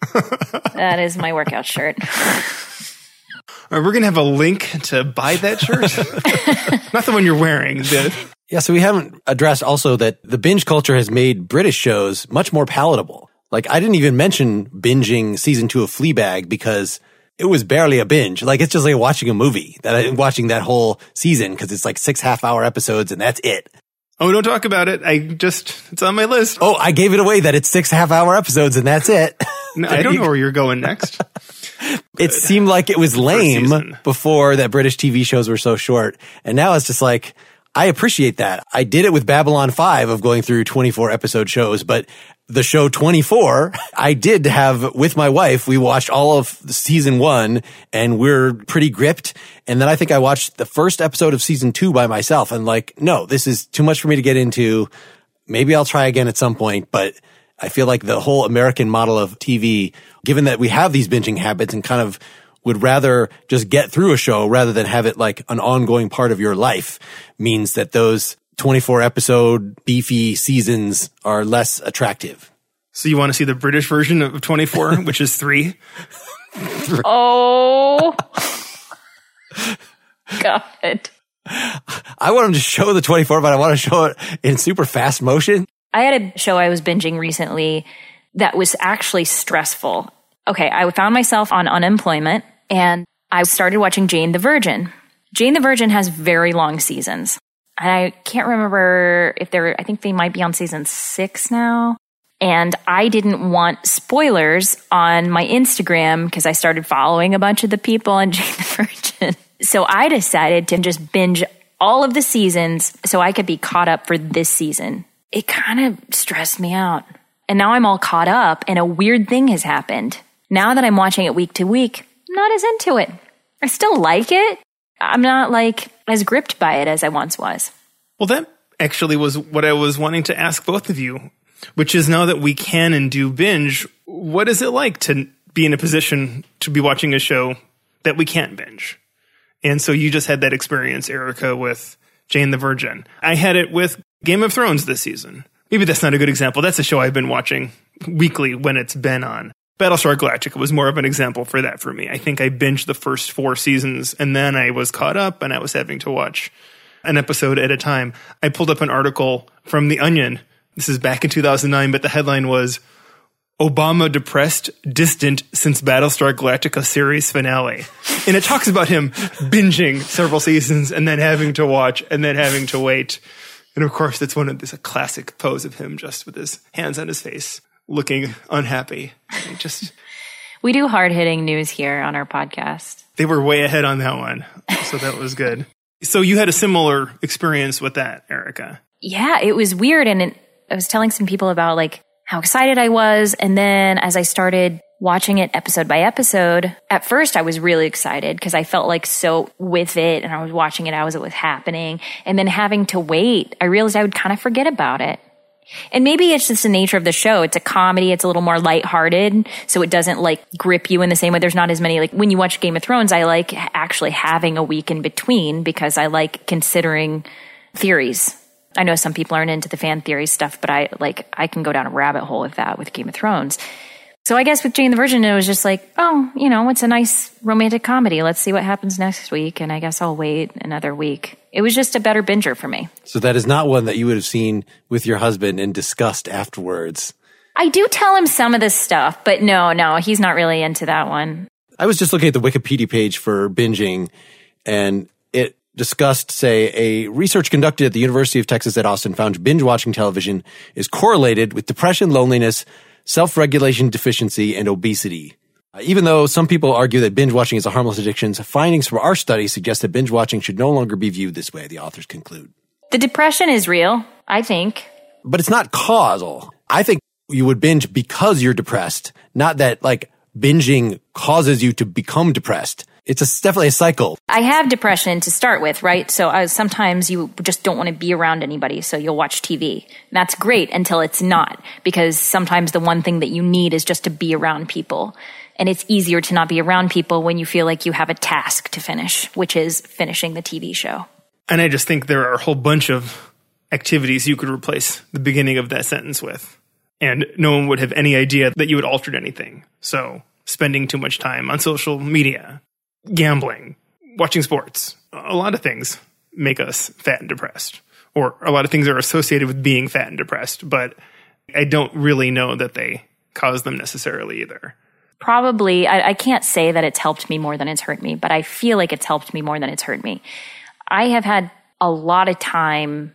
That is my workout shirt. All right, we're going to have a link to buy that shirt. Not the one you're wearing. The- Yeah, so we haven't addressed also that the binge culture has made British shows much more palatable. Like, I didn't even mention binging season two of Fleabag because it was barely a binge. Like, it's just like watching a movie, that I'm watching that whole season because it's like six half-hour episodes and that's it. Oh, don't talk about it. I just, it's on my list. Oh, I gave it away that it's six half-hour episodes and that's it. No, I don't know where you're going next. It seemed like it was lame before that British T V shows were so short. And now it's just like, I appreciate that. I did it with Babylon five of going through twenty-four episode shows, but the show twenty-four, I did have with my wife. We watched all of season one and we're pretty gripped. And then I think I watched the first episode of season two by myself and like, no, this is too much for me to get into. Maybe I'll try again at some point, but I feel like the whole American model of T V, given that we have these binging habits and kind of would rather just get through a show rather than have it like an ongoing part of your life, means that those twenty-four episode beefy seasons are less attractive. So you want to see the British version of twenty-four, which is three? Oh, God. I want them to show the twenty-four, but I want to show it in super fast motion. I had a show I was binging recently that was actually stressful. Okay, I found myself on unemployment and I started watching Jane the Virgin. Jane the Virgin has very long seasons. And I can't remember if they're, I think they might be on season six now. And I didn't want spoilers on my Instagram because I started following a bunch of the people on Jane the Virgin. So I decided to just binge all of the seasons so I could be caught up for this season. It kind of stressed me out. And now I'm all caught up and a weird thing has happened. Now that I'm watching it week to week, I'm not as into it. I still like it. I'm not like as gripped by it as I once was. Well, that actually was what I was wanting to ask both of you, which is now that we can and do binge, what is it like to be in a position to be watching a show that we can't binge? And so you just had that experience, Erica, with Jane the Virgin. I had it with Game of Thrones this season. Maybe that's not a good example. That's a show I've been watching weekly when it's been on. Battlestar Galactica was more of an example for that for me. I think I binged the first four seasons, and then I was caught up, and I was having to watch an episode at a time. I pulled up an article from The Onion. This is back in two thousand nine, but the headline was, Obama depressed, distant since Battlestar Galactica series finale. And it talks about him binging several seasons and then having to watch and then having to wait. And of course, that's one of this a classic pose of him just with his hands on his face, looking unhappy. And just we do hard-hitting news here on our podcast. They were way ahead on that one. So that was good. So you had a similar experience with that, Erica. Yeah, it was weird. And it, I was telling some people about like how excited I was. And then as I started watching it episode by episode, at first I was really excited because I felt like so with it and I was watching it as it was happening. And then having to wait, I realized I would kind of forget about it. And maybe it's just the nature of the show. It's a comedy. It's a little more lighthearted. So it doesn't like grip you in the same way. There's not as many, like when you watch Game of Thrones, I like actually having a week in between because I like considering theories. I know some people aren't into the fan theory stuff, but I like, I can go down a rabbit hole with that with Game of Thrones. So I guess with Jane the Virgin, it was just like, oh, you know, it's a nice romantic comedy. Let's see what happens next week. And I guess I'll wait another week. It was just a better binger for me. So that is not one that you would have seen with your husband and discussed afterwards. I do tell him some of this stuff, but no, no, he's not really into that one. I was just looking at the Wikipedia page for binging, and it discussed, say, a research conducted at the University of Texas at Austin found binge watching television is correlated with depression, loneliness, self-regulation deficiency, and obesity. Uh, even though some people argue that binge watching is a harmless addiction, findings from our study suggest that binge watching should no longer be viewed this way, the authors conclude. The depression is real, I think. But it's not causal. I think you would binge because you're depressed, not that, like, binging causes you to become depressed. It's a, definitely a cycle. I have depression to start with, right? So I, sometimes you just don't want to be around anybody, so you'll watch T V. And that's great until it's not, because sometimes the one thing that you need is just to be around people. And it's easier to not be around people when you feel like you have a task to finish, which is finishing the T V show. And I just think there are a whole bunch of activities you could replace the beginning of that sentence with. And no one would have any idea that you had altered anything. So spending too much time on social media, gambling, watching sports, a lot of things make us fat and depressed. Or a lot of things are associated with being fat and depressed, but I don't really know that they cause them necessarily either. Probably, I, I can't say that it's helped me more than it's hurt me, but I feel like it's helped me more than it's hurt me. I have had a lot of time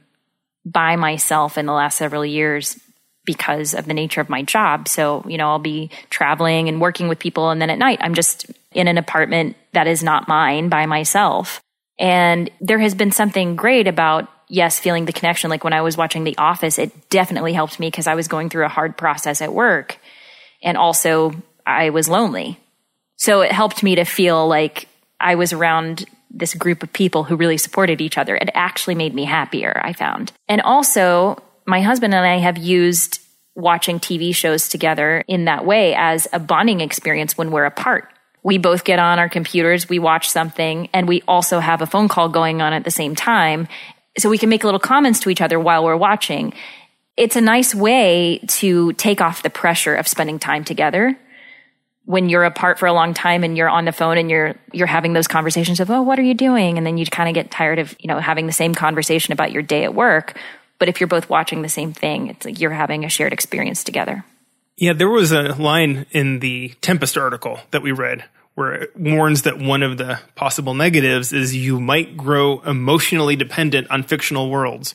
by myself in the last several years because of the nature of my job. So, you know, I'll be traveling and working with people, and then at night I'm just in an apartment that is not mine by myself. And there has been something great about, yes, feeling the connection. Like when I was watching The Office, it definitely helped me because I was going through a hard process at work. And also I was lonely. So it helped me to feel like I was around this group of people who really supported each other. It actually made me happier, I found. And also, my husband and I have used watching T V shows together in that way as a bonding experience when we're apart. We both get on our computers, we watch something, and we also have a phone call going on at the same time. So we can make little comments to each other while we're watching. It's a nice way to take off the pressure of spending time together. When you're apart for a long time and you're on the phone and you're you're having those conversations of, oh, what are you doing? And then you kind of get tired of, you know, having the same conversation about your day at work. But if you're both watching the same thing, it's like you're having a shared experience together. Yeah, there was a line in the Tempest article that we read where it warns that one of the possible negatives is you might grow emotionally dependent on fictional worlds.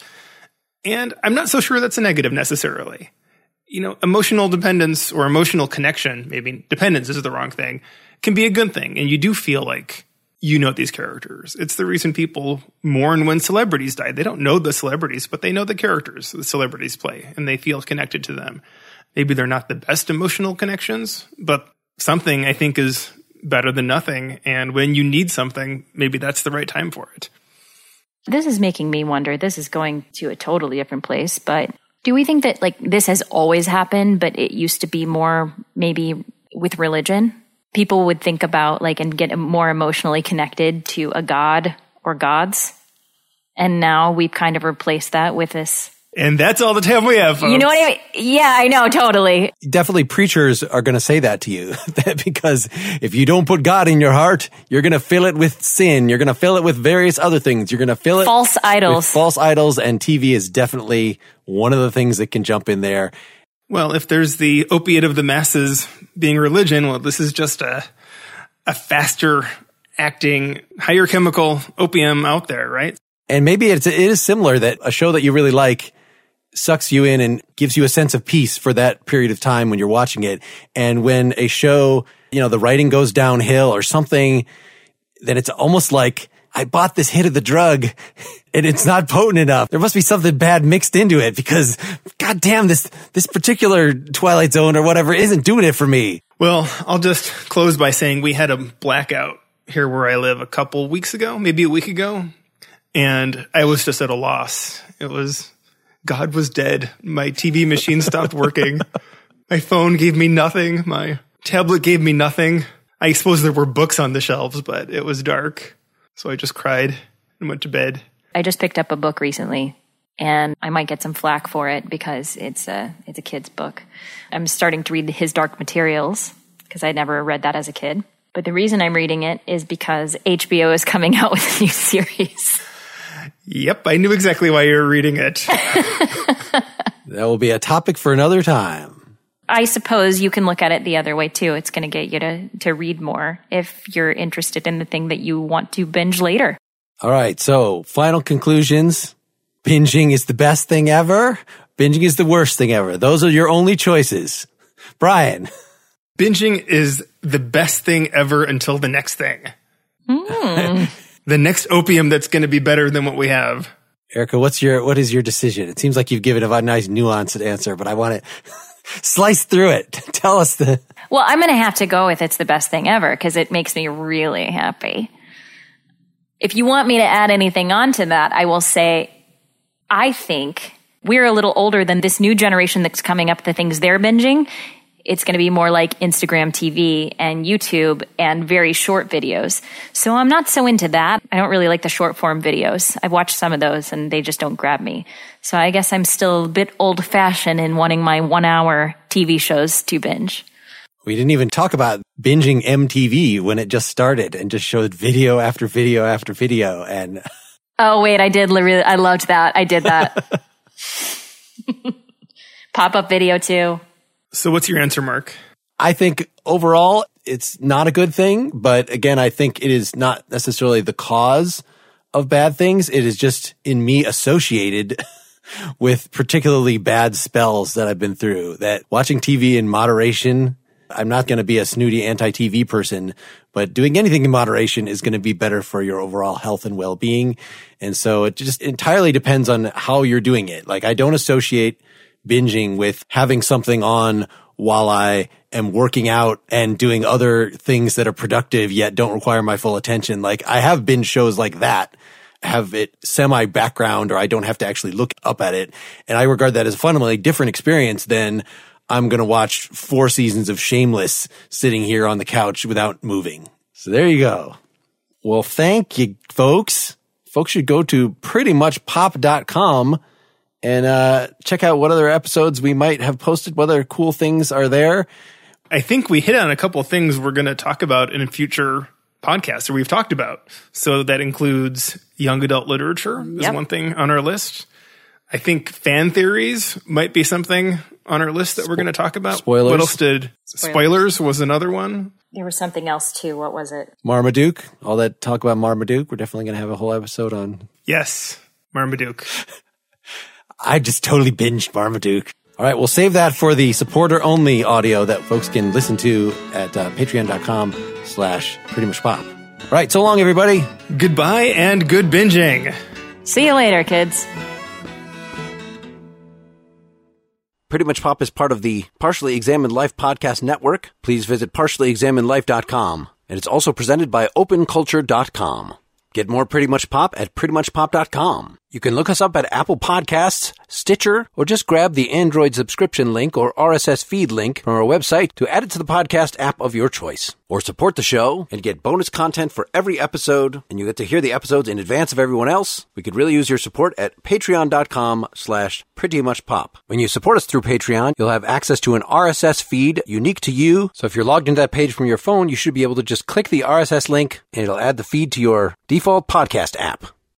And I'm not so sure that's a negative necessarily. You know, emotional dependence or emotional connection, maybe dependence is the wrong thing, can be a good thing. And you do feel like you know these characters. It's the reason people mourn when celebrities die. They don't know the celebrities, but they know the characters the celebrities play, and they feel connected to them. Maybe they're not the best emotional connections, but something I think is better than nothing. And when you need something, maybe that's the right time for it. This is making me wonder, this is going to a totally different place, but do we think that like this has always happened, but it used to be more maybe with religion? People would think about like and get more emotionally connected to a god or gods. And now we've kind of replaced that with this And that's all the time we have, folks. You know what I mean? Yeah, I know, totally. Definitely preachers are going to say that to you. Because if you don't put God in your heart, you're going to fill it with sin. You're going to fill it with various other things. You're going to fill it false idols. with false idols. And T V is definitely one of the things that can jump in there. Well, if there's the opiate of the masses being religion, well, this is just a a faster acting, higher chemical opium out there, right? And maybe it's, it is similar that a show that you really like sucks you in and gives you a sense of peace for that period of time when you're watching it. And when a show, you know, the writing goes downhill or something, then it's almost like, I bought this hit of the drug and it's not potent enough. There must be something bad mixed into it because, God damn, this, this particular Twilight Zone or whatever isn't doing it for me. Well, I'll just close by saying we had a blackout here where I live a couple weeks ago, maybe a week ago. And I was just at a loss. It was, God was dead. My T V machine stopped working. My phone gave me nothing. My tablet gave me nothing. I suppose there were books on the shelves, but it was dark. So I just cried and went to bed. I just picked up a book recently, and I might get some flack for it because it's a, it's a kid's book. I'm starting to read His Dark Materials because I never read that as a kid. But the reason I'm reading it is because H B O is coming out with a new series. Yep, I knew exactly why you were reading it. That will be a topic for another time. I suppose you can look at it the other way too. It's going to get you to, to read more if you're interested in the thing that you want to binge later. All right, so final conclusions. Binging is the best thing ever. Binging is the worst thing ever. Those are your only choices. Brian. Binging is the best thing ever until the next thing. Mm. The next opium that's going to be better than what we have. Erica, what's your, what is your decision? It seems like you've given a nice nuanced answer, but I want to slice through it. Tell us the... Well, I'm going to have to go with it's the best thing ever because it makes me really happy. If you want me to add anything onto that, I will say, I think we're a little older than this new generation that's coming up, the things they're binging. It's going to be more like Instagram T V and YouTube and very short videos. So I'm not so into that. I don't really like the short form videos. I've watched some of those and they just don't grab me. So I guess I'm still a bit old fashioned in wanting my one hour T V shows to binge. We didn't even talk about binging M T V when it just started and just showed video after video after video. And oh, wait, I did. Really, I loved that. I did that. Pop-up video too. So what's your answer, Mark? I think overall it's not a good thing, but again, I think it is not necessarily the cause of bad things. It is just in me associated with particularly bad spells that I've been through. That watching T V in moderation, I'm not going to be a snooty anti-T V person, but doing anything in moderation is going to be better for your overall health and well-being. And so it just entirely depends on how you're doing it. Like I don't associate binging with having something on while I am working out and doing other things that are productive yet don't require my full attention. Like I have binge shows like that, have it semi background or I don't have to actually look up at it. And I regard that as a fundamentally different experience than I'm going to watch four seasons of Shameless sitting here on the couch without moving. So there you go. Well, thank you, folks. Folks should go to pretty much pop dot com and uh, check out what other episodes we might have posted, what other cool things are there. I think we hit on a couple of things we're going to talk about in a future podcast, or we've talked about. So that includes young adult literature is Yep. one thing on our list. I think fan theories might be something on our list that we're going to talk about. Spoilers. What else did... Spoilers, Spoilers was another one. There was something else too. What was it? Marmaduke, all that talk about Marmaduke. We're definitely going to have a whole episode on. Yes, Marmaduke. I just totally binged Marmaduke. All right, we'll save that for the supporter-only audio that folks can listen to at uh, patreon.com slash pretty much pop. All right, so long, everybody. Goodbye and good binging. See you later, kids. Pretty Much Pop is part of the Partially Examined Life podcast network. Please visit partially examined life dot com. And it's also presented by open culture dot com. Get more Pretty Much Pop at pretty much pop dot com. You can look us up at Apple Podcasts, Stitcher, or just grab the Android subscription link or R S S feed link from our website to add it to the podcast app of your choice. Or support the show and get bonus content for every episode, and you get to hear the episodes in advance of everyone else. We could really use your support at patreon.com slash pretty much pop. When you support us through Patreon, you'll have access to an R S S feed unique to you. So if you're logged into that page from your phone, you should be able to just click the R S S link and it'll add the feed to your default podcast app.